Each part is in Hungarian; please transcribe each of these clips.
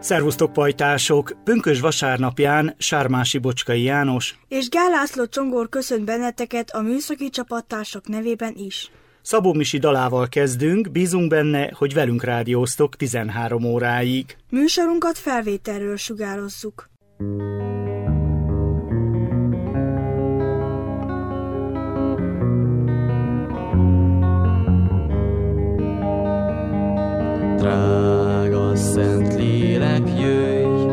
Szervusztok, pajtások! Pünkösd vasárnapján Sármási Bocskai János és Gál László Csongor köszönt benneteket a műszaki csapattársak nevében is. Szabó Misi dalával kezdünk, bízunk benne, hogy velünk rádióztok 13 óráig. Műsorunkat felvételről sugározzuk. Drága Szentlélek, jöjj,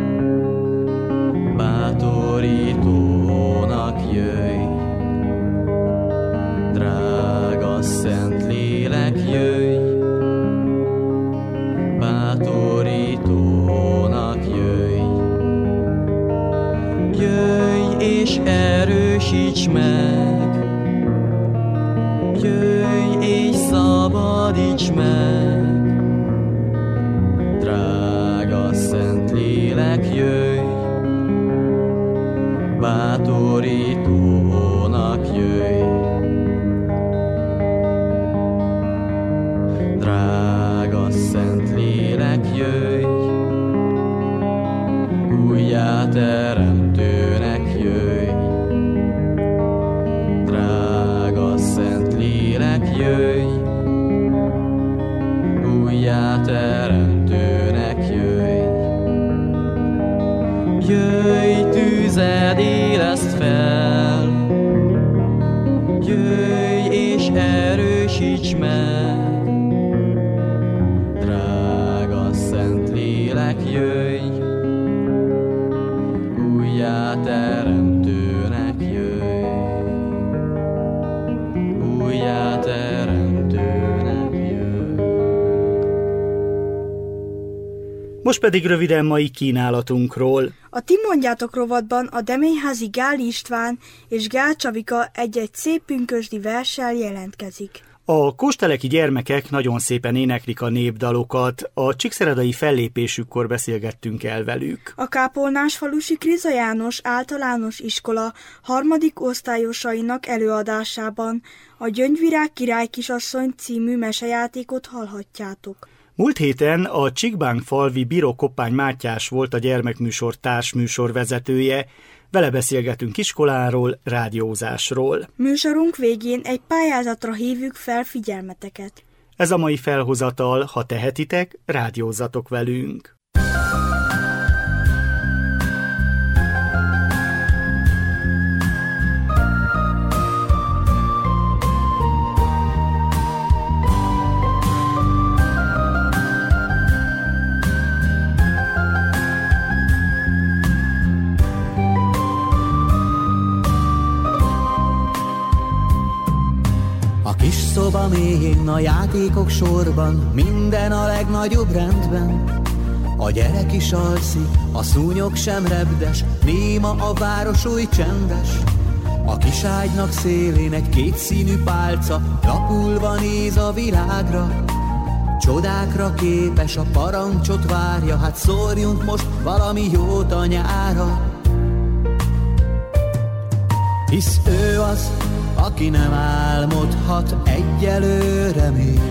bátorítónak jöjj. Drága Szentlélek, jöjj, bátorítónak jöjj. Jöjj és erősíts meg, jöjj és szabadíts meg. Drága Szentlélek, jöjj, bátorítónak jöjj. Drága Szentlélek, jöjj, újjáteremtőnek jöjj. Drága Szentlélek, jöjj, újjáteremtőnek jöjj. Jöjj, tűzed éleszt fel, jöjj és erősíts meg. Drága Szentlélek, jöjj, újjáteremtőnek jöjj. Újjáteremtőnek jöjj. Most pedig röviden mai kínálatunkról. A Ti mondjátok rovatban a Deményházi Gál István és Gál Csavika egy-egy szép pünkösdi verssel jelentkezik. A kósteleki gyermekek nagyon szépen éneklik a népdalokat, a csíkszeredai fellépésükkor beszélgettünk el velük. A Kápolnásfalusi Kriza János általános iskola harmadik osztályosainak előadásában a Gyöngyvirág királykisasszony című mesejátékot hallhatjátok. Múlt héten a Csíkbánkfalvi Bíró Koppány Mátyás volt a gyermekműsor társműsorvezetője, vele beszélgetünk iskoláról, rádiózásról. Műsorunk végén egy pályázatra hívjuk fel figyelmeteket. Ez a mai felhozatal, ha tehetitek, rádiózzatok velünk. Kis szoba mélyén, a játékok sorban, minden a legnagyobb rendben. A gyerek is alszik, a szúnyog sem repdes, néma a város oly csendes. A kis ágynak szélén egy kétszínű pálca, lapulva néz a világra. Csodákra képes, a parancsot várja, hát szórjunk most valami jót a nyára. Hisz ő az, aki nem álmodhat egyelőre még.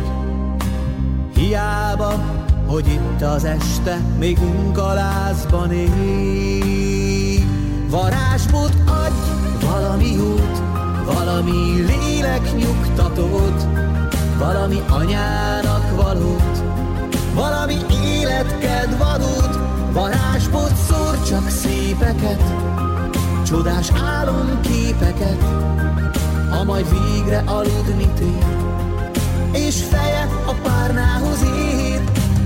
Hiába, hogy itt az este még munkalázban ég. Varázsmód adj, valami jót, valami lélek nyugtatót, valami anyának valót, valami életkedv adót. Varázsmód szór csak szépeket, csodás álomképeket, ha majd végre aludni tér, és feje a párnához ér.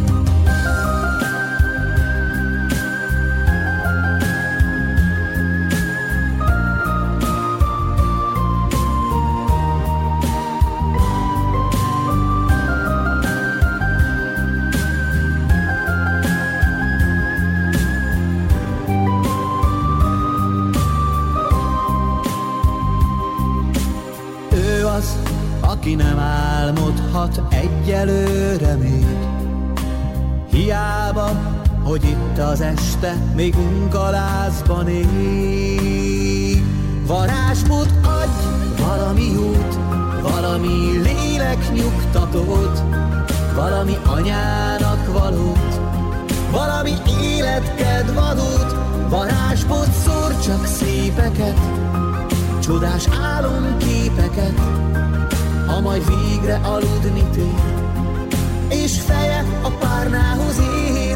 Aki nem álmodhat egyelőre még. Hiába, hogy itt az este még munkalázban ég. Varázsmód adj, valami jót, valami lélek nyugtatót, valami anyának valót, valami életkedv adót, varázsbot szór csak szépeket, csodás álomképeket, ha majd végre aludni tér, és feje a párnához ér.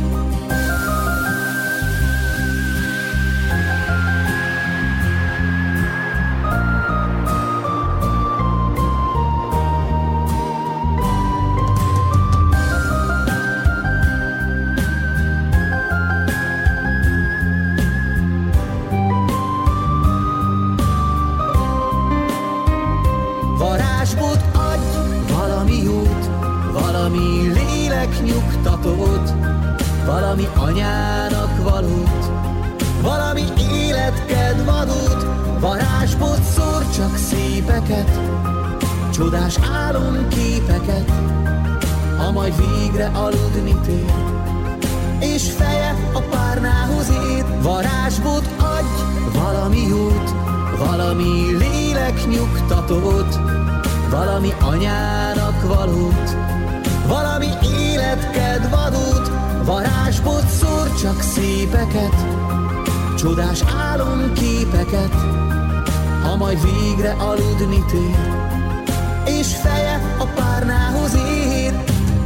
Varázsbot adj, valami jót, valami léleknyugtatót, valami anyának valót, valami életkedv adót, varázsbot szór csak szépeket, csodás álomképeket, ha majd végre aludni tér, és feje a párnához ér. Varázsbot adj, valami jót, valami léleknyugtatót, valami anyának valót, valami életkedv adót, varázsbot szór csak szépeket, csodás álomképeket, ha majd végre aludni tér, és feje a párnához ér.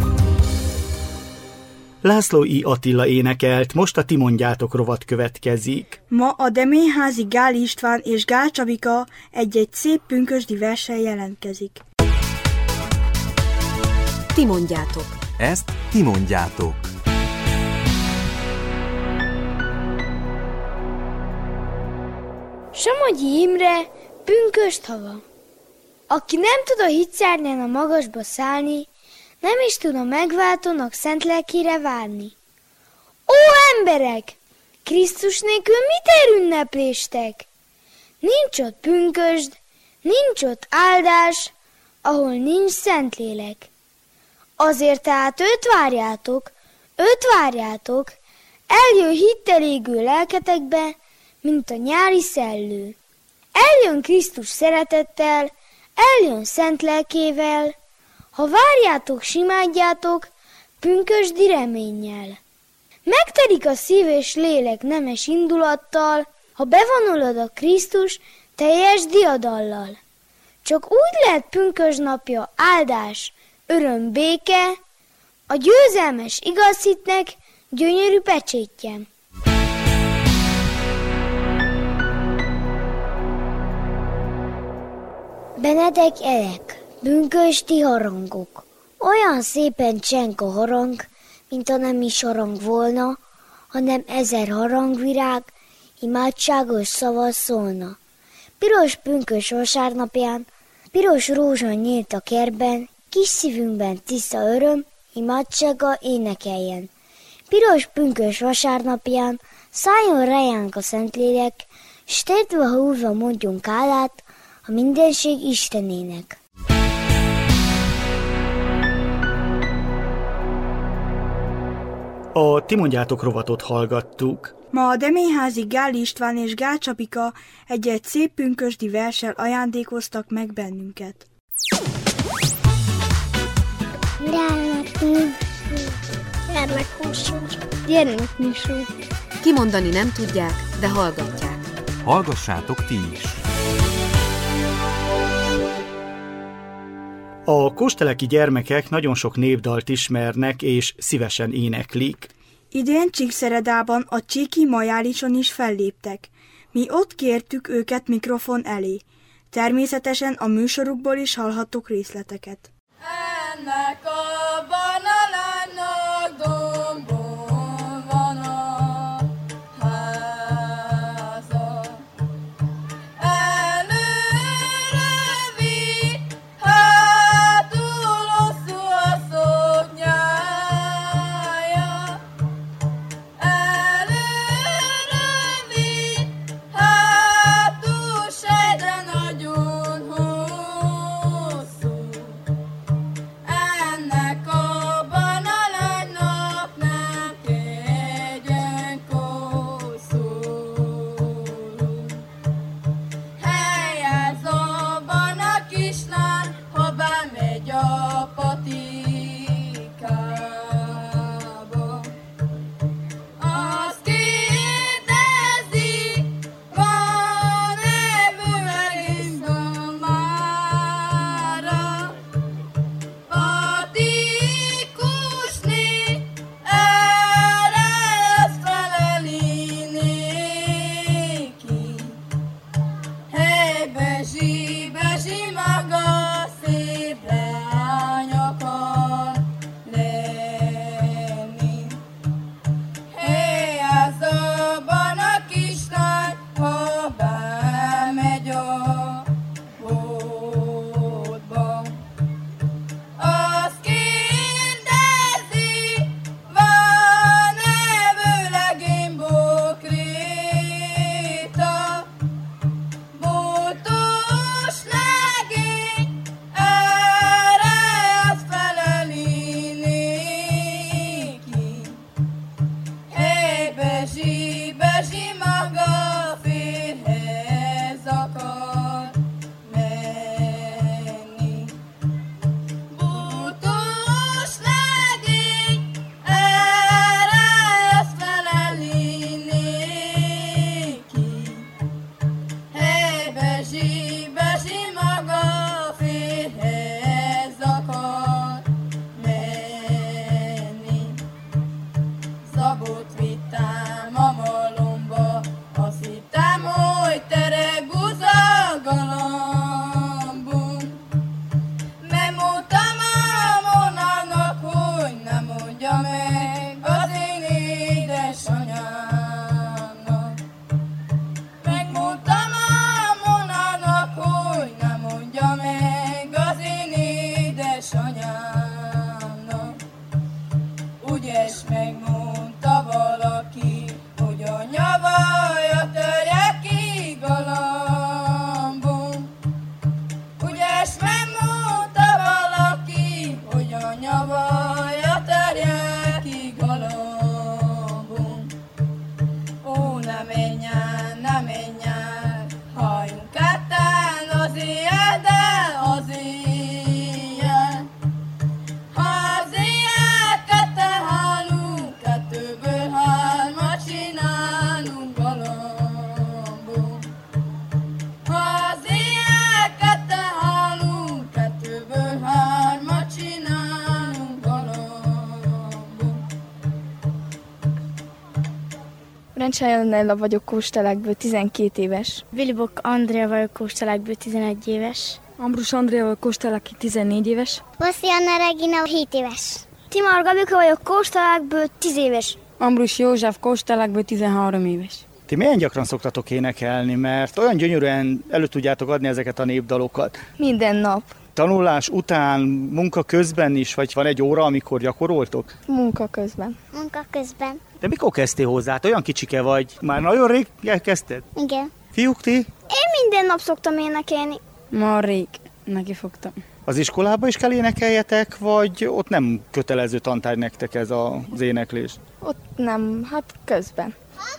László I. Attila énekelt, most a Ti mondjátok rovat következik. Ma a Deményházi Gál István és Gál Csabika egy-egy szép pünkösdi verssel jelentkezik. Ti mondjátok. Ezt ti mondjátok. Somogyi Imre, pünkösd hava. Aki nem tud a hitszárnyán a magasba szállni, nem is tud a megváltónak szent lelkére várni. Ó, emberek! Krisztus nélkül mit ér ünnepléstek? Nincs ott pünkösd, nincs ott áldás, ahol nincs Szentlélek. Azért tehát őt várjátok, eljön hittel égő lelketekbe, mint a nyári szellő. Eljön Krisztus szeretettel, eljön szent lelkével, ha várjátok, simádjátok, pünkösdi reménnyel. Megtelik a szív és lélek nemes indulattal, ha bevonulod a Krisztus teljes diadallal. Csak úgy lehet pünkösd napja áldás, öröm, béke, a győzelmes igaz hitnek gyönyörű pecsétje. Benedek elek, pünkösdi harangok. Olyan szépen cseng a harang, mint ha nem is harang volna, hanem 1000 harangvirág, imádságos szava szólna. Piros pünkös vasárnapján, piros rózsa nyílt a kertben, kis szívünkben tiszta öröm, imádsága énekeljen. Piros pünkös vasárnapján szálljon rejánk a Szentlélek, s térdve húzva mondjunk hálát a mindenség Istenének. A Ti mondjátok rovatot hallgattuk. Ma a Deményházi Gál István és Gál Csabika egy-egy szép pünkösdi verssel ajándékoztak meg bennünket. Gyermekműsor. Kimondani nem tudják, de hallgatják. Hallgassátok ti is! A kósteleki gyermekek nagyon sok népdalt ismernek és szívesen éneklik. Idén Csíkszeredában a Csíki Majálison is felléptek. Mi ott kértük őket mikrofon elé. Természetesen a műsorukból is hallhattuk részleteket. Ennek a bananánynak dombon van a háza. Előre vitt, hátul hosszú a szoknyája. Előre vitt, hátul sejtre nagyon hosszú. Ennek a bananánynak Bezsi maga férhez akar menni. Bútos legény, erre ezt feleli néki. Hey, Bezsi maga férhez akar menni. Szabót vittem a malomba, azt hittem, hogy tereg a galambom. Megmondtam a monának, hogy ne mondja meg az én édesanyámnak. Megmondtam a monának, hogy ne mondja meg az én édesanyámnak. Ügyes megmondta valaki, hogy a nyavaja törje ki galambom. Ügyes megmondta valaki, hogy a nyavaja törje ki galambom. Ó, ne menjen, halljunk ketten az éjjel, de az éjjel. Ha az éjjel ketten halunk, kettőből hármat csinálunk galambom. Ha az éjjel ketten halunk, kettőből hármat csinálunk galambom. Rencsály Annella vagyok, Kóstelekből, 12 éves. Vilibok Andrea vagyok, Kóstelekből, 11 éves. Ambrus Andrea vagyok, Kósteleki, 14 éves. Vasszi Anna Regina, 7 éves. Timar Gabika vagyok, Kóstelekből, 10 éves. Ambrus József, Kóstelekből, 13 éves. Ti milyen gyakran szoktatok énekelni, mert olyan gyönyörűen elő tudjátok adni ezeket a népdalokat? Minden nap. Tanulás után, munka közben is, vagy van egy óra, amikor gyakoroltok? Munka közben. Munka közben. De mikor kezdtél hozzá? Olyan kicsike vagy. Már nagyon rég elkezdted? Igen. Fiúk, ti? Én minden nap szoktam énekelni. Ma rég nekifogtam. Az iskolába is kell énekeljetek, vagy ott nem kötelező tantárgy nektek ez az éneklés? Ott nem, hát közben.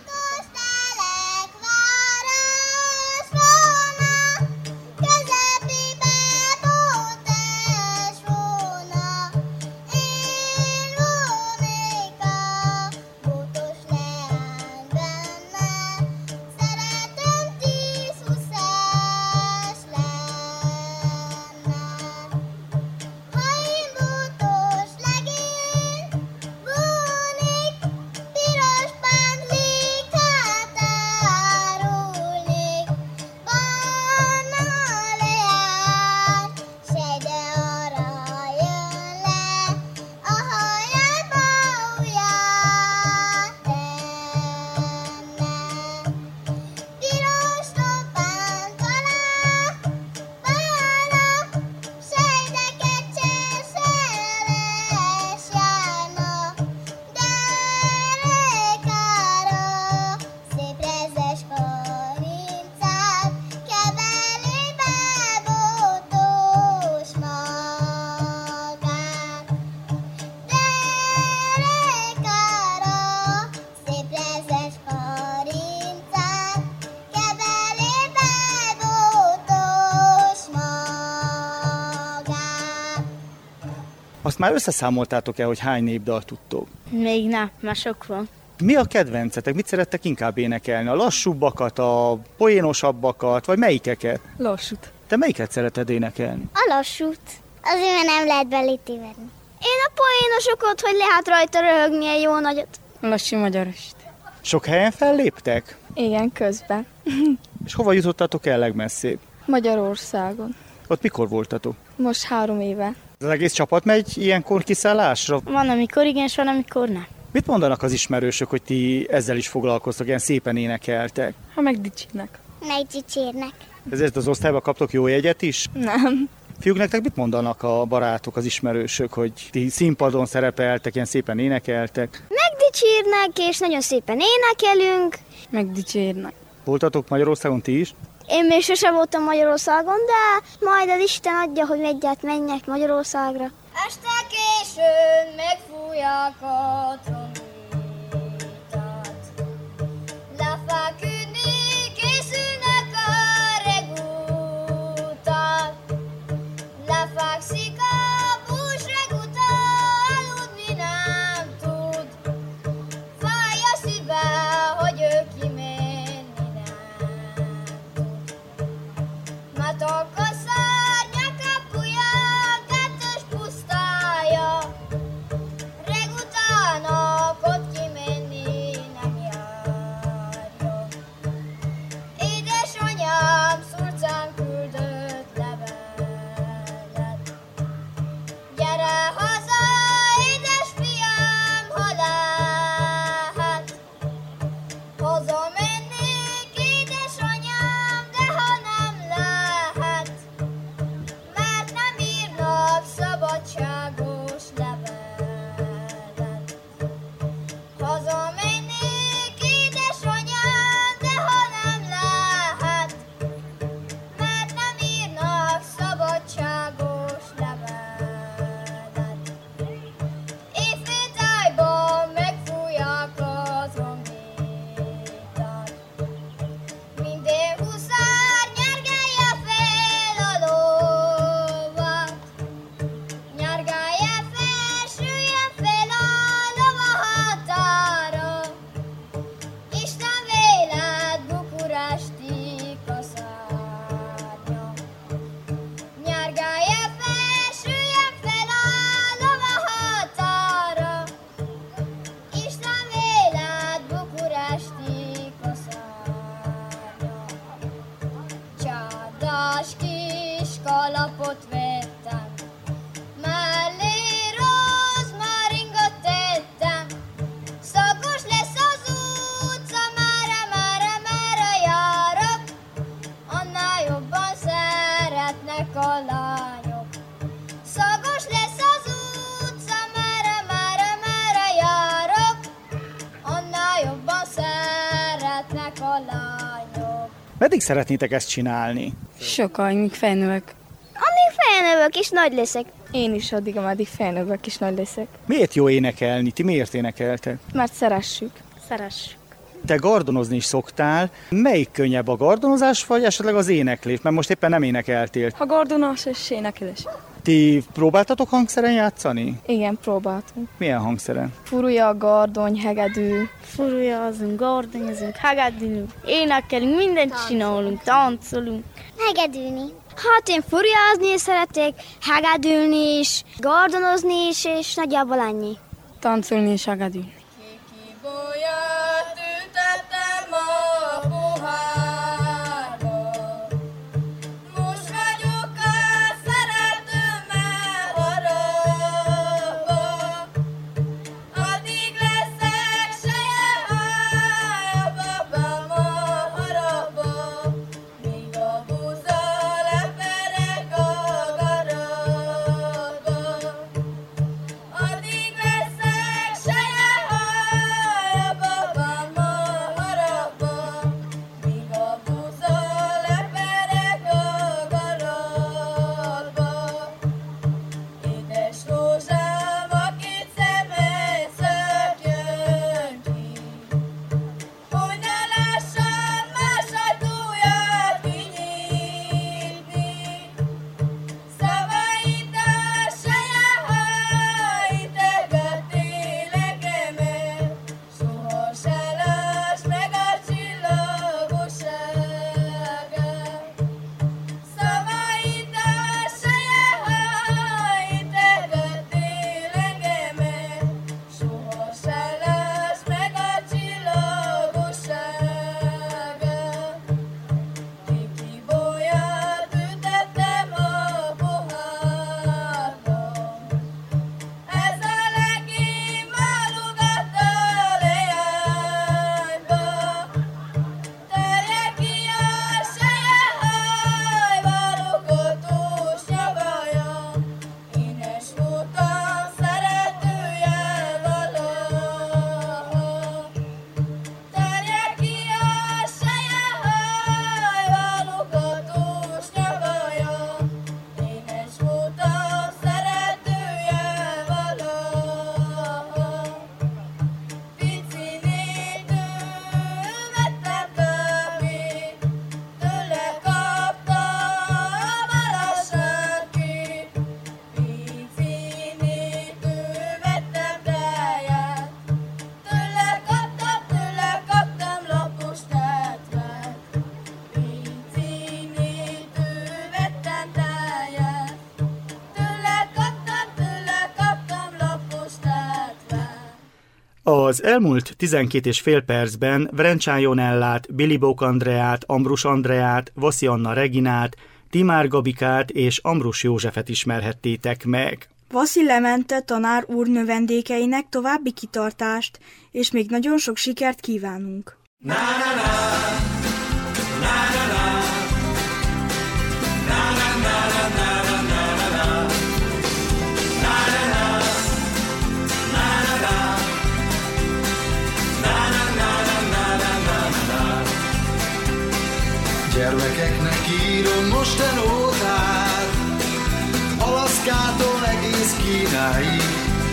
Azt már összeszámoltátok-e, hogy hány népdalt tudtok? Még nem, már sok van. Mi a kedvencetek? Mit szerettek inkább énekelni? A lassúbbakat, a poénosabbakat, vagy melyikeket? Lassút. Te melyiket szereted énekelni? A lassút. Azért, mert nem lehet belé tévedni. Én a poénosokat, hogy lehet rajta röhögni egy jó nagyot. Lassú magyarost. Sok helyen felléptek? Igen, közben. És hova jutottatok el legmesszébb? Magyarországon. Ott mikor voltatok? Most 3 éve. Az egész csapat megy ilyenkor kiszállásra? Van, amikor igen, és van, amikor nem. Mit mondanak az ismerősök, hogy ti ezzel is foglalkoztok, ilyen szépen énekeltek? Ha megdicsérnek. Megdicsérnek. Ezért az osztályba kaptok jó jegyet is? Nem. Fiúk, nektek mit mondanak a barátok, az ismerősök, hogy ti színpadon szerepeltek, ilyen szépen énekeltek? Megdicsérnek, és nagyon szépen énekelünk. Megdicsérnek. Voltatok Magyarországon ti is? Én még sose voltam Magyarországon, de majd az Isten adja, hogy egyet menjek Magyarországra. Este későn megfújják a trombitát, kalapot vettem, mellé rozmaringot tettem. Szagos lesz az utca, merre járok, annál jobban szeretnek a lányok. Szagos lesz az utca, merre járok, annál jobban szeretnek a lányok. Meddig szeretnétek ezt csinálni? Sokáig, míg felnövök. Amíg felnövök és nagy leszek. Én is addig, ameddig felnövök és nagy leszek. Miért jó énekelni? Ti miért énekeltek? Mert szeressük. Szeressük. Te gardonozni is szoktál. Melyik könnyebb, a gardonozás, vagy esetleg az éneklés? Mert most éppen nem énekeltél. Ha gardonás és énekelés. Ti próbáltatok hangszeren játszani? Igen, próbáltunk. Milyen hangszeren? Furulja, gardony, hegedű. Furujazunk, gardonyozunk, hegedülünk, énekelünk, mindent csinálunk, táncolunk. Hegedülni. Hát én furiázni is szeretek, hegedülni is, gardonozni is, és nagyjából ennyi. Táncolni és hegedülni. Bolyát ültettem a pohárba, most vagyok a szeretőmmel haragba. Addig leszek sejeháj a babám a haragba, míg a búza lepereg a garatba. Addig leszek sejeháj a babám a haragba, míg a búza lepereg a garatba. Édes rózsám, a két szemed szökjön ki, hogy ne lássam más ajtóját kinyitni. Szavaid a sejeháj, integettél engemet, soha se láss meg a csillagos éget. Szavaid a sejeháj, integettél engemet, soha se láss meg a csillagos éget. Kiki bolyát ültettem a pohárba, ez a legény válogat a leányba. Terje ki a sejeháj, válogatós nyavaja, énes voltam szeretője valaha. Terje ki a sejeháj, válogatós nyavaja, énes voltam szeretője valaha. Picinétől vettem kávét, tőle kaptam alasankét. Picinétől vettem tejet, tőle kaptam lapos tetvet. Picinétől vettem tejet, tőle kaptam lapos tetvet. Az elmúlt 12 és fél percben Verencsán Jonellát, Bilibók Andreát, Ambrus Andreát, Vaszi Anna Reginát, Timár Gabikát és Ambrus Józsefet ismerhettétek meg. Vaszi Lemente tanár úr növendékeinek további kitartást, és még nagyon sok sikert kívánunk. Gyermekeknek írom most a nótát, Alaszkától egész Kínáig.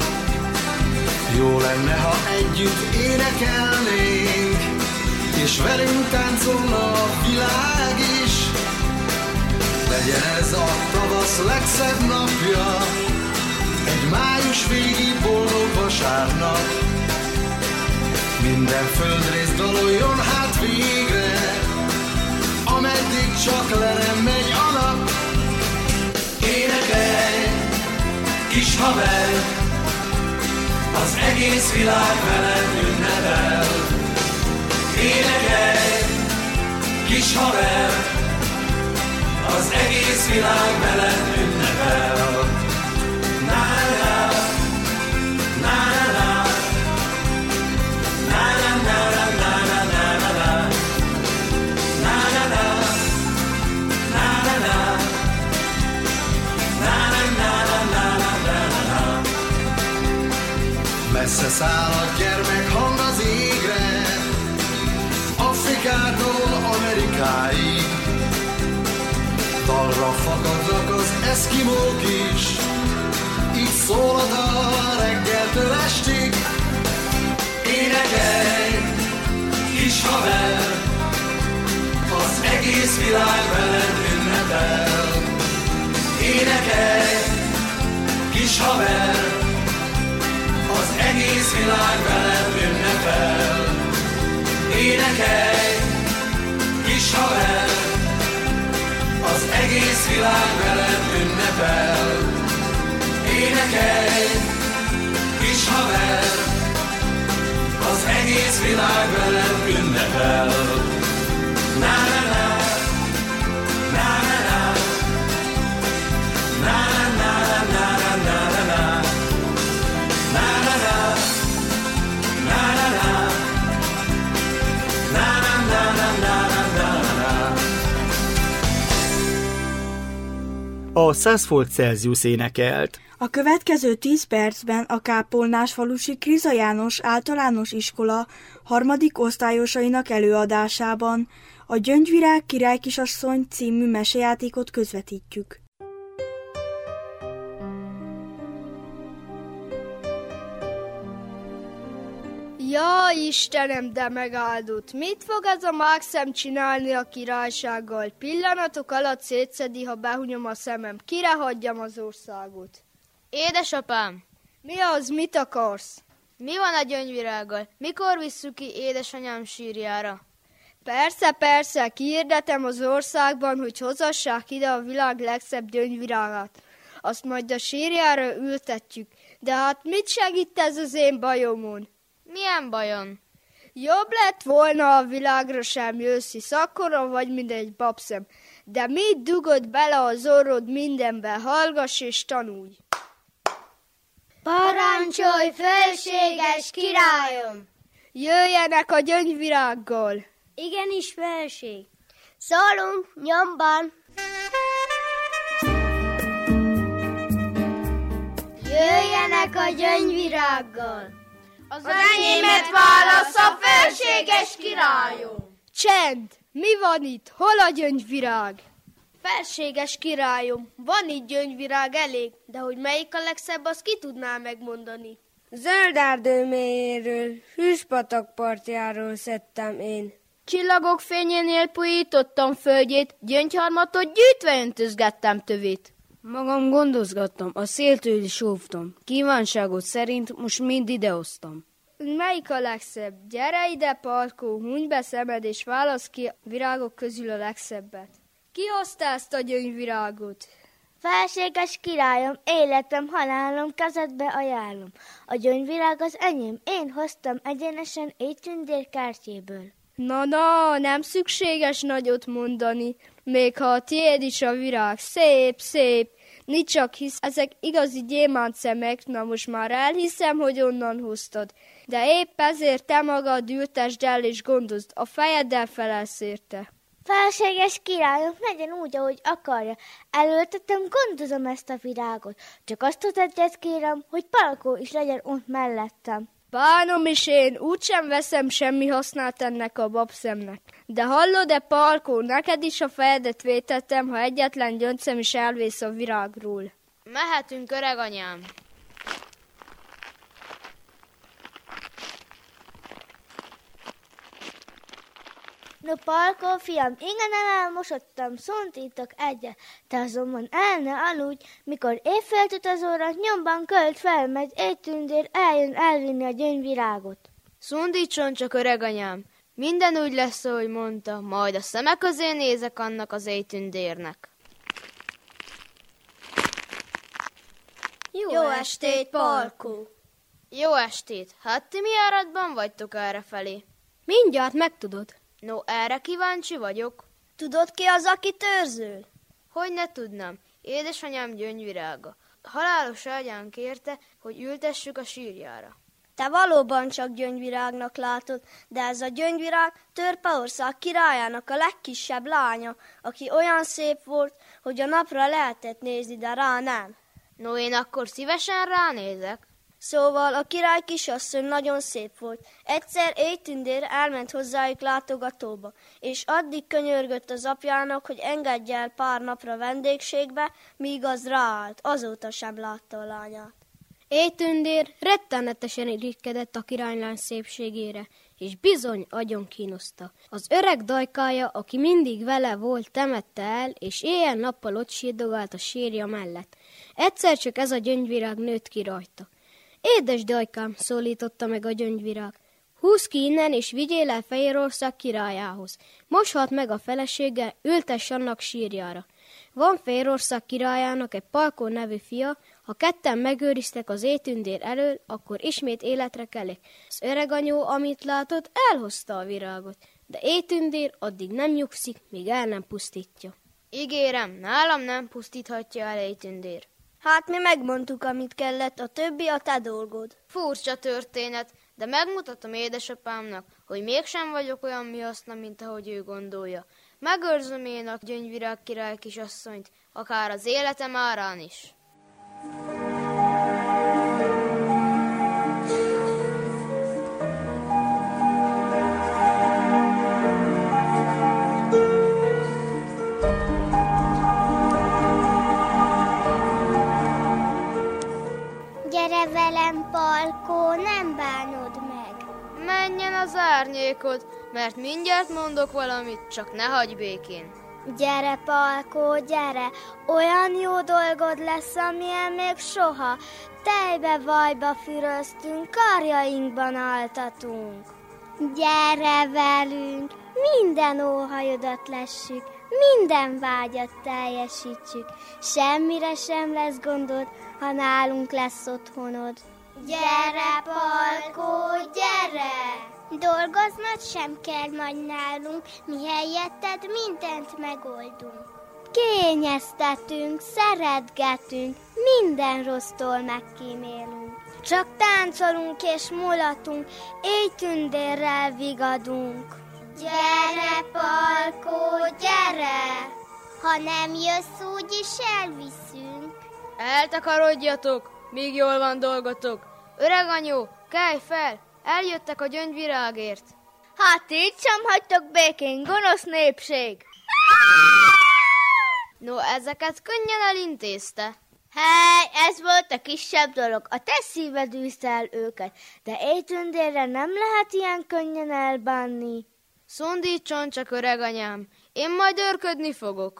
Jó lenne, ha együtt énekelnénk, és velünk táncolna a világ is. Legyen ez a tavasz legszebb napja, egy május végi boldog vasárnap. Minden földrész daloljon hát végre, ameddig csak le nem megy a nap. Énekelj, kis haver, az egész világ veled ünnepel. Énekelj, kis haver, az egész világ veled ünnepel. Na-na-na, na-na-na, na-na-na-na-na-na-na-na, na-na-na, na-na-na, na-na-na-na-na-na-na. Messze száll a gyermekhang az égre, Afrikától Amerikáig. Dalra fakadnak az eszkimók is, így szól a dal reggeltől estig. Énekelj, kis haver, az egész világ veled ünnepel. Énekelj, kis haver, az egész világ veled ünnepel. Énekelj, kis haver, az egész világ veled ünnepel. Énekelj, kis haver, az egész világ veled ünnepel. Na-na-na, na-na-na, na-na-na-na-na-na-na, na-na-na, na-na-na, na-na-na-na-na-na-na. A 100 volt Celsius énekelt. A következő 10 percben a Kápolnásfalusi Kriza János általános iskola harmadik osztályosainak előadásában a Gyöngyvirág királykisasszony című mesejátékot közvetítjük. Ja, Istenem, de megáldott! Mit fog ez a mágszem csinálni a királysággal? Pillanatok alatt szétszedi, ha behunyom a szemem. Kire hagyjam az országot? Édesapám! Mi az, mit akarsz? Mi van a Gyöngyvirággal? Mikor visszük ki édesanyám sírjára? Persze, persze, kiirdetem az országban, hogy hozassák ide a világ legszebb gyöngyvirágát. Azt majd a sírjára ültetjük. De hát mit segít ez az én bajomon? Milyen bajon? Jobb lett volna, a világra sem jössz, hisz akkora vagy, mint egy babszem. De mit dugod bele az orrod mindenbe? Hallgass és tanulj! Parancsolj, felséges királyom! Jöjjenek a gyöngyvirággal! Igenis, felség! Szólunk, nyomban! Jöjjenek a gyöngyvirággal! Az enyémet válassza, felséges királyom! Csend! Mi van itt? Hol a gyöngyvirág? Felséges királyom, van itt gyöngyvirág elég, de hogy melyik a legszebb, azt ki tudná megmondani. Zöldárdő mélyéről, hűspatak partjáról szedtem én. Csillagok fényénél pújítottam földjét, gyöngyharmatot gyűjtve öntözgettem tövét. Magam gondozgattam, a széltől is óvtam. Kívánságot szerint most mind idehoztam. Melyik a legszebb? Gyere ide, Palkó, hunyd be szemed, és válasz ki a virágok közül a legszebbet. Ki hozta ezt a gyöngyvirágot? Felséges királyom, életem, halálom, kezedbe ajánlom. A gyöngyvirág az enyém, én hoztam egyenesen Éjtündér kertjéből. Na, nem szükséges nagyot mondani, még ha a tiéd is a virág. Szép, szép. Nincs csak hisz, ezek igazi gyémántszemek, na most már elhiszem, hogy onnan hoztad. De épp ezért te magad ültesd el és gondozd, a fejeddel felelsz érte. Felséges királyom, legyen úgy, ahogy akarja. Elöltetem, gondozom ezt a virágot. Csak azt az egyet kérem, hogy Palkó is legyen ott mellettem. Bánom is én, úgysem veszem semmi hasznát ennek a babszemnek. De hallod-e, Palkó, neked is a fejedet vétettem, ha egyetlen gyöncem is elvész a virágról. Mehetünk, öreganyám. No, Palkó, fiam, igen elmosottam, szontítok egyet, te azonban el ne aludj, mikor éjfélt utazóra nyomban költ felmegy, Éjtündér eljön elvinni a gyöngyvirágot. Szundítson csak, öreganyám, minden úgy lesz, ahogy mondta, majd a szemek közé nézek annak az Éjtündérnek. Jó estét, Palkó! Jó estét! Hát ti mi járatban vagytok errefelé? Mindjárt megtudod. No, erre kíváncsi vagyok. Tudod ki az, aki törzöl? Hogy ne tudnám, édesanyám gyöngyvirága. Halálos ágyán kérte, hogy ültessük a sírjára. Te valóban csak gyöngyvirágnak látod, de ez a gyöngyvirág Törpeország királyának a legkisebb lánya, aki olyan szép volt, hogy a napra lehetett nézni, de rá nem. No, én akkor szívesen ránézek. Szóval a király kisasszony nagyon szép volt. Egyszer éjtündér elment hozzájuk látogatóba, és addig könyörgött az apjának, hogy engedje el pár napra vendégségbe, míg az ráállt. Azóta sem látta a lányát. Éjtündér rettenetesen irigykedett a királylány szépségére, és bizony agyon kínoszta. Az öreg dajkája, aki mindig vele volt, temette el, és éjjel-nappal ott sírdogált a sírja mellett. Egyszer csak ez a gyöngyvirág nőtt ki rajta. Édes dajkám, szólította meg a gyöngyvirág, húzz ki innen, és vigyél el Fehérország királyához. Most halt meg a felesége, ültess annak sírjára. Van Fehérország királyának egy Palkó nevű fia, ha ketten megőriztek az éjtündér elől, akkor ismét életre kelik. Az öreganyó, amit látott, elhozta a virágot, de éjtündér addig nem nyugszik, míg el nem pusztítja. Ígérem, nálam nem pusztíthatja el éjtündér. Hát mi megmondtuk, amit kellett, a többi a te dolgod. Furcsa történet, de megmutatom édesapámnak, hogy mégsem vagyok olyan mihaszna, mint ahogy ő gondolja. Megőrzöm én a gyöngyvirág király kisasszonyt, akár az életem árán is. Gyere velem, Palkó, nem bánod meg. Menjen az árnyékod, mert mindjárt mondok valamit, csak ne hagyj békén. Gyere, Palkó, gyere, olyan jó dolgod lesz, amilyen még soha. Tejbe vajba füröztünk, karjainkban altatunk. Gyere velünk, minden óhajodat lessük, minden vágyat teljesítsük. Semmire sem lesz gondod, ha nálunk lesz otthonod. Gyere, Palkó, gyere! Dolgoznod sem kell majd nálunk, mi helyetted mindent megoldunk. Kényeztetünk, szeretgetünk, minden rossztól megkímélünk. Csak táncolunk és mulatunk, éjtündérrel vigadunk. Gyere, Palkó, gyere! Ha nem jössz, úgyis elviszünk. Eltakarodjatok, míg jól van dolgotok. Öreganyó, kelj fel, eljöttek a gyöngyvirágért. Hát így sem hagytok békén, gonosz népség. No, ezeket könnyen elintézte. Hely, ez volt a kisebb dolog, a te szíved űzte el őket, de éjtündérre nem lehet ilyen könnyen elbánni. Szundítson csak, öreganyám, én majd őrködni fogok.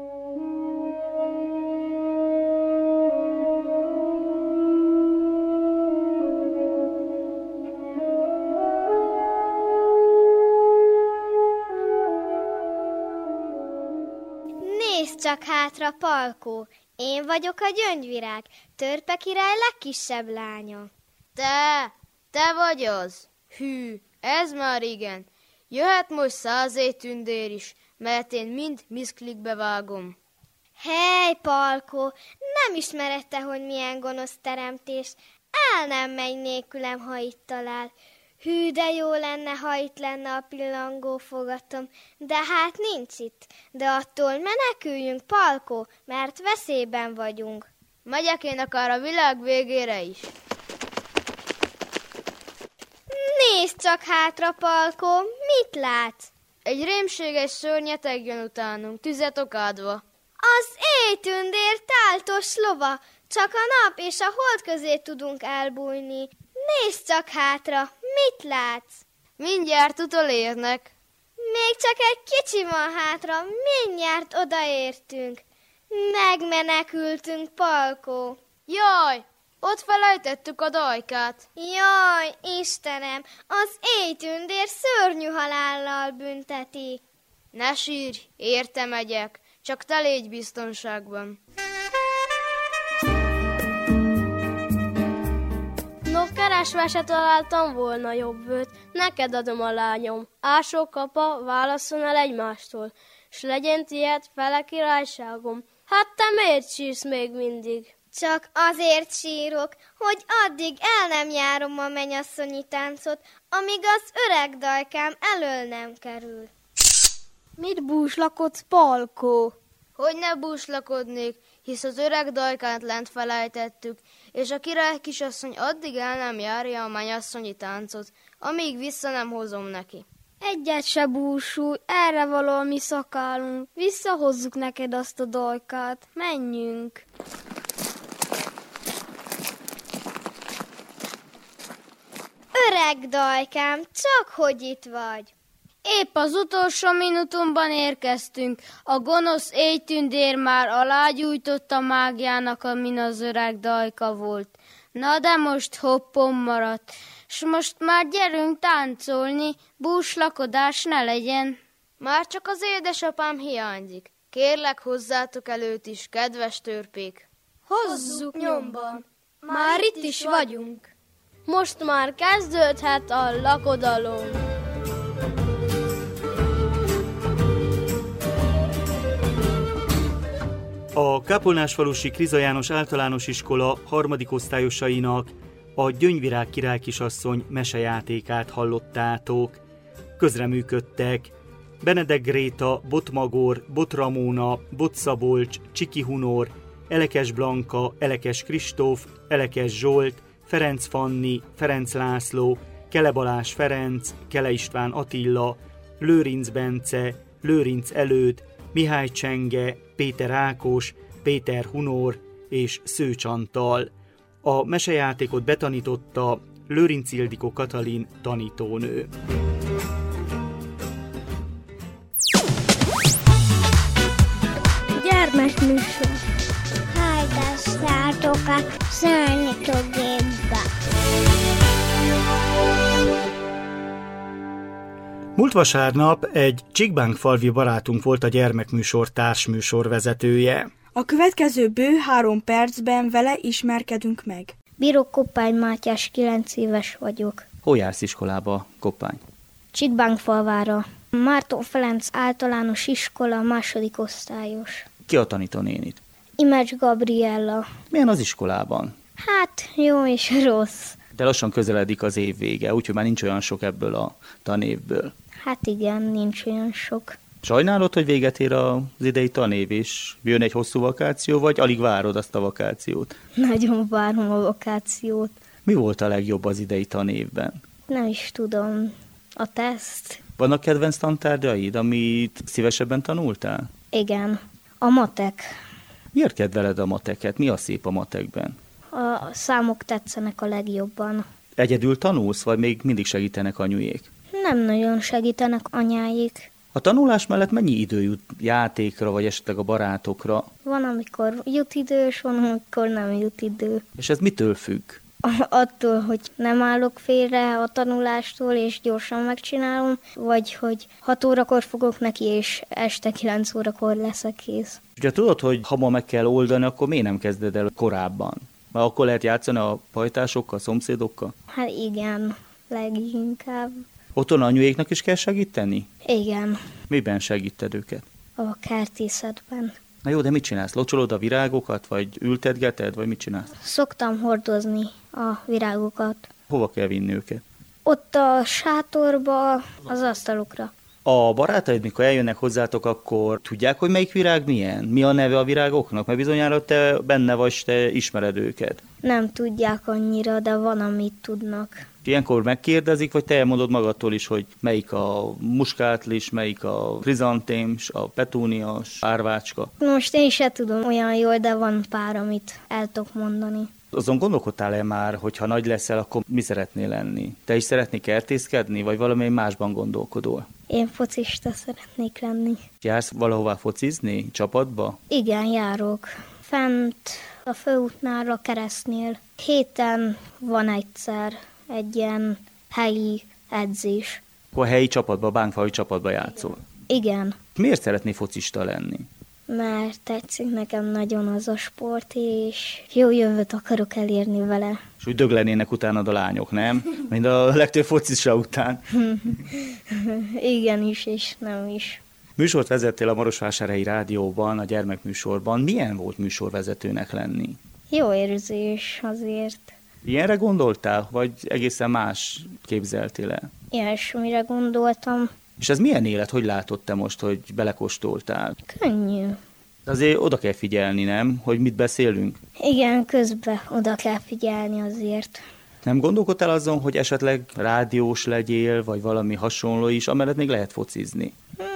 Nézd csak hátra, Palkó, én vagyok a gyöngyvirág, Törpe király legkisebb lánya. Te vagy az? Hű, ez már igen. Jöhet most 100 éjtündér is, mert én mind miszklikbe vágom. Hely, Palkó, nem ismered te, hogy milyen gonosz teremtés. El nem megy nélkülem, ha itt talál. Hű, de jó lenne, ha itt lenne a pillangó fogatom, de hát nincs itt. De attól meneküljünk, Palkó, mert veszélyben vagyunk. Megyek én akár a világ végére is. Nézd csak hátra, Palkó, mit látsz? Egy rémséges szörnyeteg jön utánunk, tüzet okádva. Az éjtündér táltos lova, csak a nap és a hold közé tudunk elbújni. Nézd csak hátra, mit látsz? Mindjárt utolérnek. Még csak egy kicsi van hátra, mindjárt odaértünk. Megmenekültünk, Palkó. Jaj, ott felejtettük a dajkát. Jaj, Istenem, az éjtündér szörnyű halállal bünteti. Ne sírj, érte megyek, csak te légy biztonságban. No, keresve se találtam volna jobb őt. Neked adom a lányom. Ások apa, válasszon el egymástól, s legyen tiéd fele királyságom. Hát te miért sírsz még mindig? Csak azért sírok, hogy addig el nem járom a mennyasszonyi táncot, amíg az öreg dajkám elől nem kerül. Mit búslakodsz, Palkó? Hogy ne búslakodnék, hisz az öreg dajkát lent felejtettük, és a király kisasszony addig el nem járja a mennyasszonyi táncot, amíg vissza nem hozom neki. Egyet se búsulj, erre való a mi szakálunk. Visszahozzuk neked azt a dajkát. Menjünk! Öreg dajkám, csak hogy itt vagy. Épp az utolsó minutumban érkeztünk. A gonosz éjtündér már alágyújtotta mágiának, amin az öreg dajka volt. Na de most hoppon maradt, s most már gyerünk táncolni, búslakodás ne legyen. Már csak az édesapám hiányzik. Kérlek, hozzátok előtt is, kedves törpék. Hozzuk nyomban, már itt is vagyunk. Most már kezdődhet a lakodalom. A kápolnásfalusi Kriza János Általános Iskola harmadik osztályosainak a Gyöngyvirág király kisasszony mesejátékát hallottátok. Közreműködtek Benedek Gréta, Bot Magor, Bot Ramóna, Bot Szabolcs, Csiki Hunor, Elekes Blanka, Elekes Kristóf, Elekes Zsolt, Ferenc Fanni, Ferenc László, Kele Balázs Ferenc, Kele István Attila, Lőrinc Bence, Lőrinc Előd, Mihály Csenge, Péter Ákos, Péter Hunor és Szőcs Antal. A mesejátékot betanította Lőrinc Ildikó Katalin tanítónő. Gyermekműsor. Hallgassátok a Számítógépbe. Múlt vasárnap egy Csikbánkfalvi barátunk volt a gyermekműsor társműsor vezetője. A következő bő 3 percben vele ismerkedünk meg. Bíró Koppány Mátyás, 9 éves vagyok. Hol jársz iskolába, Koppány? Csikbánkfalvára. Márton Ferenc Általános Iskola, 2. osztályos. Ki a tanítónénit? Imecs Gabriella. Milyen az iskolában? Hát, jó és rossz. De lassan közeledik az év vége, úgyhogy már nincs olyan sok ebből a tanévből. Hát igen, nincs olyan sok. Sajnálod, hogy véget ér az idei tanév, és jön egy hosszú vakáció, vagy alig várod azt a vakációt? Nagyon várom a vakációt. Mi volt a legjobb az idei tanévben? Nem is tudom. A teszt. Vannak kedvenc tantárgyaid, amit szívesebben tanultál? Igen. A matek. Miért kedveled a mateket? Mi a szép a matekben? A számok tetszenek a legjobban. Egyedül tanulsz, vagy még mindig segítenek anyujék? Nem nagyon segítenek anyáik. A tanulás mellett mennyi idő jut játékra, vagy esetleg a barátokra? Van, amikor jut idő, és van, amikor nem jut idő. És ez mitől függ? Attól, hogy nem állok félre a tanulástól, és gyorsan megcsinálom, vagy hogy 6 órakor fogok neki, és este 9 órakor leszek kész. Ugye tudod, hogy ha ma meg kell oldani, akkor miért nem kezded el korábban? Mert akkor lehet játszani a pajtásokkal, a szomszédokkal? Hát igen, leginkább. Otthon anyuéknak is kell segíteni? Igen. Miben segíted őket? A kertészetben. Na jó, de mit csinálsz? Locsolod a virágokat, vagy ültetgeted, vagy mit csinálsz? Szoktam hordozni a virágokat. Hova kell vinni őket? Ott a sátorba, az asztalokra. A barátaid, mikor eljönnek hozzátok, akkor tudják, hogy melyik virág milyen? Mi a neve a virágoknak? Mert bizonyára te benne vagy, te ismered őket. Nem tudják annyira, de van, amit tudnak. Ilyenkor megkérdezik, vagy te elmondod magadtól is, hogy melyik a muskátlis, melyik a krizantéms, a petúnias, árvácska? Most én se tudom olyan jól, de van pár, amit el tudok mondani. Azon gondolkodtál-e már, hogy ha nagy leszel, akkor mi szeretnél lenni? Te is szeretnél kertészkedni, vagy valami másban gondolkodol? Én focista szeretnék lenni. Jársz valahová focizni? Csapatba? Igen, járok. Fent a főútnál, a keresztnél. Héten van egyszer egy ilyen helyi edzés. Akkor a helyi csapatba, a bánkfalvi csapatba játszol? Igen. Miért szeretnél focista lenni? mert tetszik nekem nagyon az a sport, és jó jövőt akarok elérni vele. És úgy döglenének utánad a lányok, nem? Mind a legtöbb focista után. Igen is, és nem is. Műsort vezettél a Marosvásárhelyi Rádióban, a gyermekműsorban. Milyen volt műsorvezetőnek lenni? Jó érzés azért. Ilyenre gondoltál, vagy egészen más képzeltél el? Ilyesmire gondoltam. És ez milyen élet? Hogy látod te most, hogy belekóstoltál? Könnyű. De azért oda kell figyelni, nem? Hogy mit beszélünk? Igen, közben oda kell figyelni azért. Nem gondolkodtál azon, hogy esetleg rádiós legyél, vagy valami hasonló is, amellett még lehet focizni?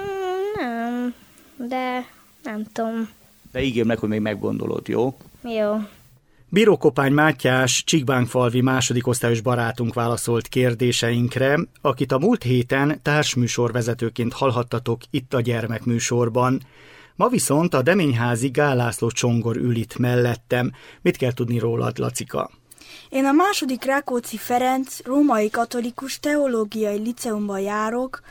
Nem, de nem tudom. De ígérem meg, hogy még meggondolod, jó? Jó. Bíró Kopány Mátyás, Csíkbánkfalvi másodikosztályos barátunk válaszolt kérdéseinkre, akit a múlt héten társműsorvezetőként hallhattatok itt a gyermekműsorban. Ma viszont a Deményházi Gál László Csongor ül itt mellettem. Mit kell tudni rólad, Lacika? Én a második Rákóczi Ferenc római katolikus teológiai liceumban járok,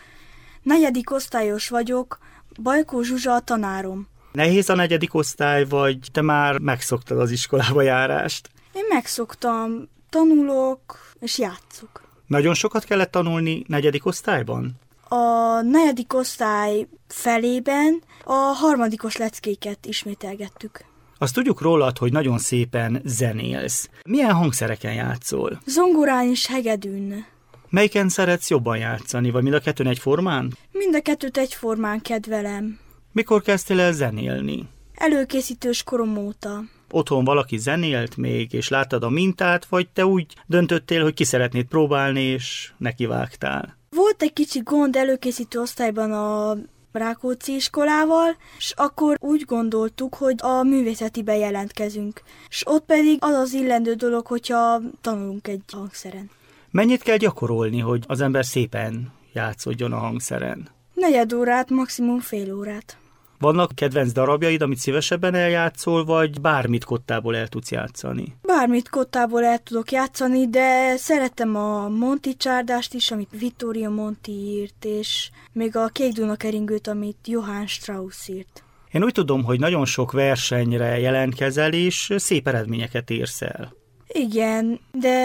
4. osztályos vagyok, Bajkó Zsuzsa a tanárom. Nehéz a 4. osztály, vagy te már megszoktad az iskolába járást? Én megszoktam, tanulok és játszok. Nagyon sokat kellett tanulni 4. osztályban? A 4. osztály felében a 3. leckéket ismételgettük. Azt tudjuk rólad, hogy nagyon szépen zenélsz. Milyen hangszereken játszol? Zongorán és hegedűn. Melyiken szeretsz jobban játszani, vagy mind a kettőn egyformán? Mind a kettőt egyformán kedvelem. Mikor kezdtél el zenélni? Előkészítős korom óta. Otthon valaki zenélt még, és láttad a mintát, vagy te úgy döntöttél, hogy ki szeretnéd próbálni, és nekivágtál? Volt egy kicsi gond előkészítő osztályban a Rákóczi iskolával, és akkor úgy gondoltuk, hogy a művészetibe jelentkezünk. És ott pedig az az illendő dolog, hogyha tanulunk egy hangszeren. Mennyit kell gyakorolni, hogy az ember szépen játszódjon a hangszeren? 4 órát, maximum fél órát. Vannak kedvenc darabjaid, amit szívesebben eljátszol, vagy bármit kottából el tudsz játszani? Bármit kottából el tudok játszani, de szeretem a Monti csárdást is, amit Vittorio Monti írt, és még a Kék Duna keringőt, amit Johann Strauss írt. Én úgy tudom, hogy nagyon sok versenyre jelentkezel, és szép eredményeket érsz el. Igen,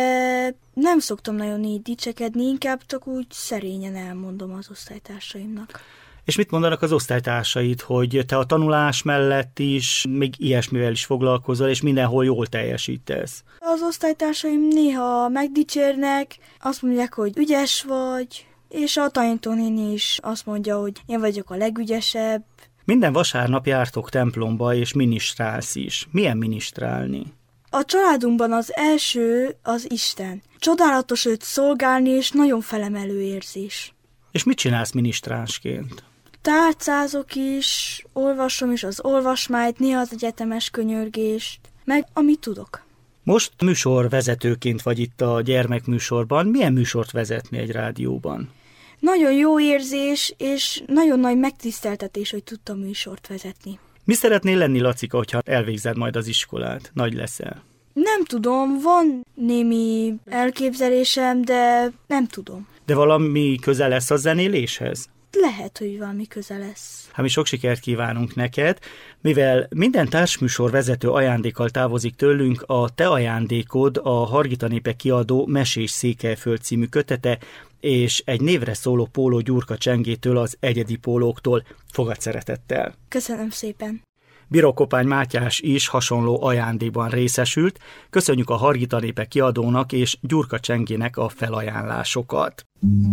de nem szoktam nagyon így dicsekedni, inkább csak úgy szerényen elmondom az osztálytársaimnak. És mit mondanak az osztálytársaid, hogy te a tanulás mellett is még ilyesmivel is foglalkozol, és mindenhol jól teljesítesz? Az osztálytársaim néha megdicsérnek, azt mondják, hogy ügyes vagy, és a tanítónéni is azt mondja, hogy én vagyok a legügyesebb. Minden vasárnap jártok templomba, és minisztrálsz is. Milyen minisztrálni? A családunkban az első az Isten. Csodálatos őt szolgálni, és nagyon felemelő érzés. És mit csinálsz minisztránsként? Tárcázok is, olvasom is az olvasmányt, néha az egyetemes könyörgést, meg amit tudok. Most műsorvezetőként vagy itt a gyermekműsorban. Milyen műsort vezetni egy rádióban? Nagyon jó érzés, és nagyon nagy megtiszteltetés, hogy tudtam műsort vezetni. Mi szeretnél lenni, Lacika, hogyha elvégzed majd az iskolát? Nagy leszel? Nem tudom, van némi elképzelésem, de nem tudom. De valami köze lesz a zenéléshez? Lehet, hogy valami köze lesz. Hát mi sok sikert kívánunk neked, mivel minden társműsor vezető ajándékkal távozik tőlünk, a te ajándékod a Hargita Népek kiadó Mesés Székelyföld című kötete, és egy névre szóló póló Gyurka Csengétől, az Egyedi Pólóktól. Fogad szeretettel! Köszönöm szépen! Bíró Kopány Mátyás is hasonló ajándékban részesült. Köszönjük a Hargita Népek kiadónak és Gyurka Csengének a felajánlásokat.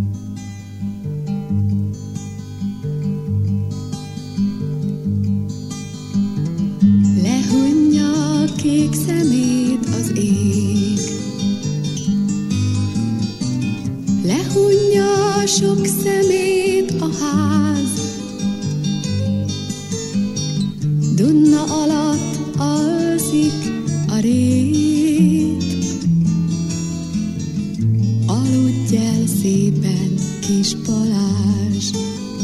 Lehunja kék szemét az ég, lehunja sok szemét a ház, Dunna alatt alszik a rét. Aludj el szépen, kis Balázs,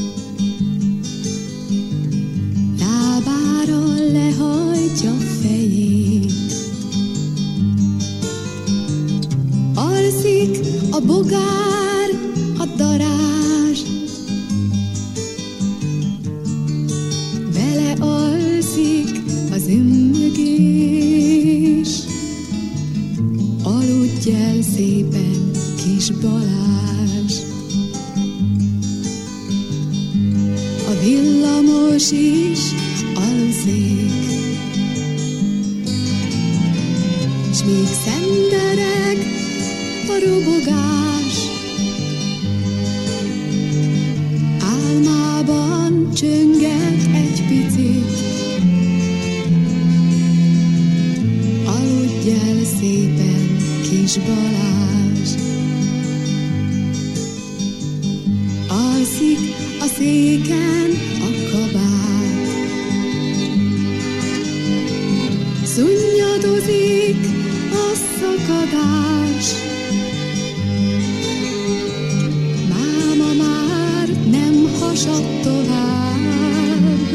lábára lehajtja fejét. Alszik a bogár, a darázs, belealszik Aludj el szépen, kis Balázs. A villamos is aluszik, s még szendereg a robogás. Álmában csönget egy picit, aludj el szépen, kis Balázs. Alszik a széken a kabát, szunnyadozik a szakadás. Máma már nem hasad tovább,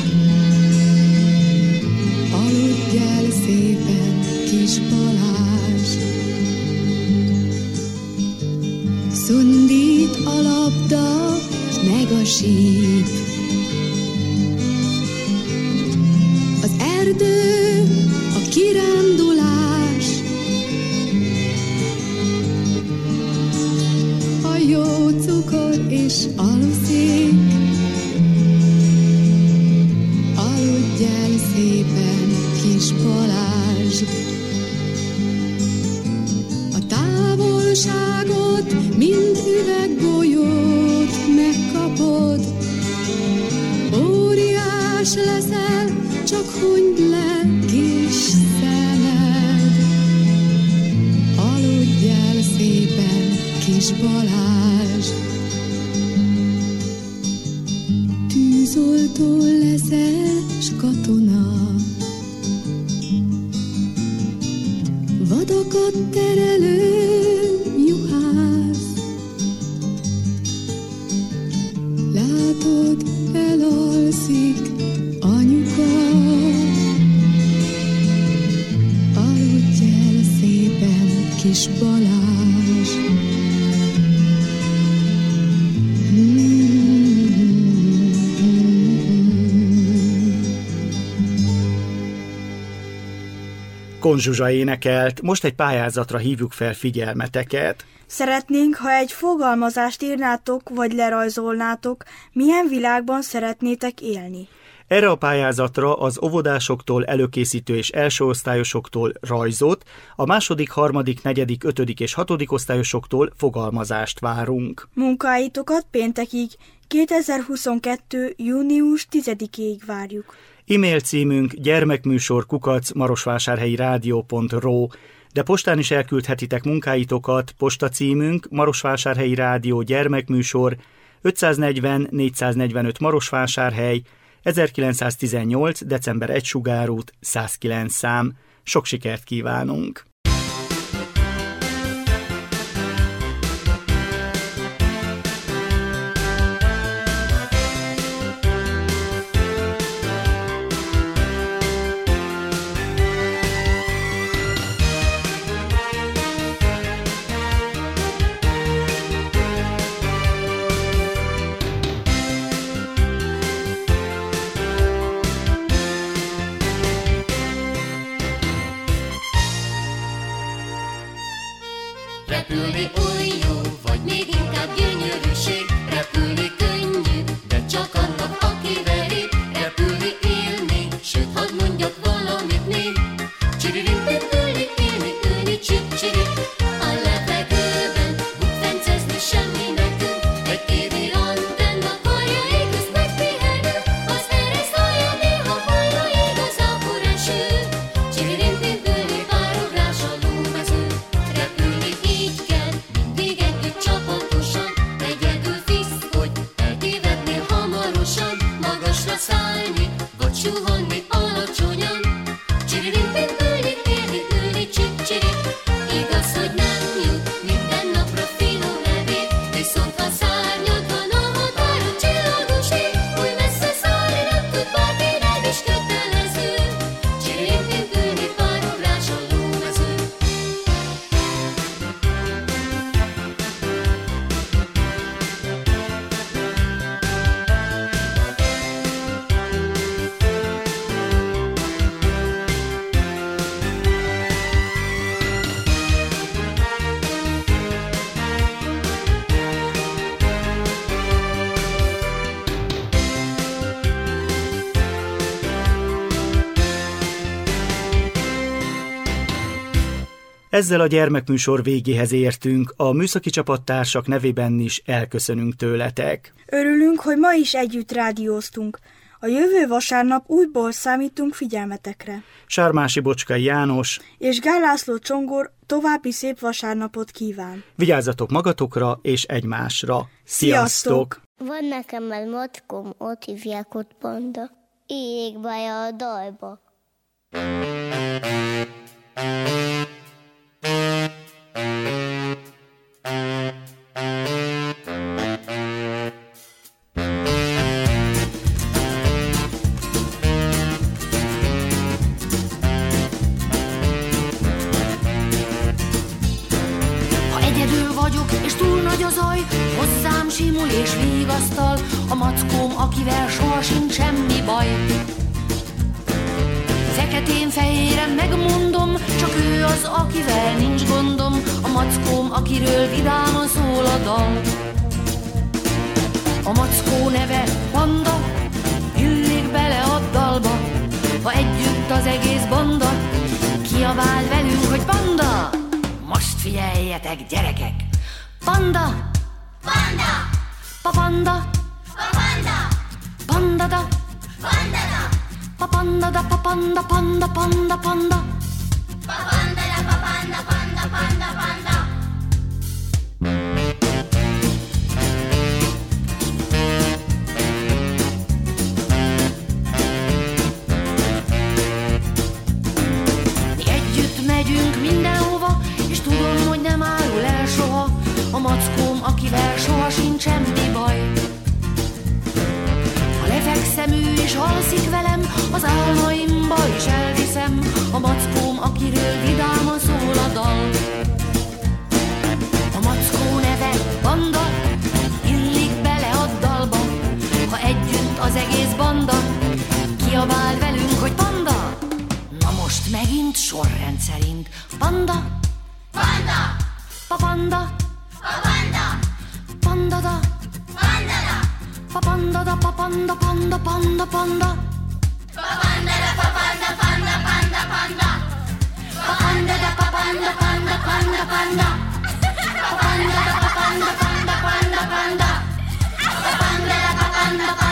aludj el szépen, kis Balázs. Szundít a labda, meg a síp, az erdő, a kirándulás, a jó cukor is aluszik. Aludj el szépen, kis Balázs. A távolságot, mint üveggolyót megkapod, óriás leszel, csak hunyd le, kis szemed. Aludj el szépen, kis Balázs. Tűzoltó leszel, s katona, vadakat terelő juhász. Látod, elalszik anyuka, aludj el szépen, kis Balázs. Kon Zsuzsa énekelt, most egy pályázatra hívjuk fel figyelmeteket. Szeretnénk, ha egy fogalmazást írnátok, vagy lerajzolnátok, milyen világban szeretnétek élni. Erre a pályázatra az óvodásoktól, előkészítő és elsőosztályosoktól rajzot, a második, harmadik, negyedik, ötödik és hatodik osztályosoktól fogalmazást várunk. Munkáitokat péntekig, 2022. június 10-ig várjuk. E-mail címünk gyermekműsor@marosvásárhelyirádió.ro, de postán is elküldhetitek munkáitokat. Postacímünk Marosvásárhelyi Rádió gyermekműsor, 540 445 Marosvásárhely, 1918. december 1 Sugárút, 109 szám. Sok sikert kívánunk! Repülni oly jó, vagy még inkább gyönyörűség. Repülni könnyű, de csak annak, aki veri. Repülni élni, sőt, hadd mondjak valamit még. Csiririmpim, ülni, élni, ülni, csip-csiri. A levegőben bukfencezni semmi nekünk. Egy évi antenna karjai közt megpihenő. Az ereszt hallja néha hallja igaz akkor eső. Csiririmpim, ülni, pároglás a lómező. Repülni így kell, mindig együtt csapatosan. Egyedül visz, hogy eltévednél hamarosan. Magasra szállni, vagy Ezzel a gyermekműsor végéhez értünk, a műszaki csapattársak nevében is elköszönünk tőletek. Örülünk, hogy ma is együtt rádióztunk. A jövő vasárnap újból számítunk figyelmetekre. Sármási Bocskai János és Gál László Csongor további szép vasárnapot kíván. Vigyázzatok magatokra és egymásra. Sziasztok! Van nekem egy macskóm, ott hívják ott Panda. Éjjék be a dalba. Hozzám simul és vigasztal a mackóm, akivel soha sincs semmi baj. Feketén-fehéren megmondom, csak ő az, akivel nincs gondom, a mackóm, akiről vidáman szól a dal. A mackó neve Panda, illik bele a dalba, ha együtt az egész banda kiabál velünk, hogy Panda! Most figyeljetek, gyerekek! Panda! Panda! Papanda! Papanda! Pandada! Pandada! Papandada! Papanda! Panda! Panda! Panda! Papandada! Papanda! Panda! Panda! Panda! Mi együtt megyünk mindenhova, és tudom, hogy nem árul el soha a mackóm, akivel soha sincs semmi baj. Ha lefekszem, ő is alszik velem, az álmaimba is elviszem, a mackóm, akiről vidáman szól a dal. A mackó neve Panda, illik bele a dalba, ha együtt az egész banda kiabál velünk, hogy Panda! Na most megint sorrend szerint Panda! Panda! Papanda! Papanda! Pandada! Pandada! Papandada! Papanda! Panda! Panda! Panda! Papandada! Papanda! Panda! Panda! Panda! Papandada! Papanda! Panda! Panda! Panda! Papandada! Papanda! Panda! Panda! Panda! Papandada! Papanda!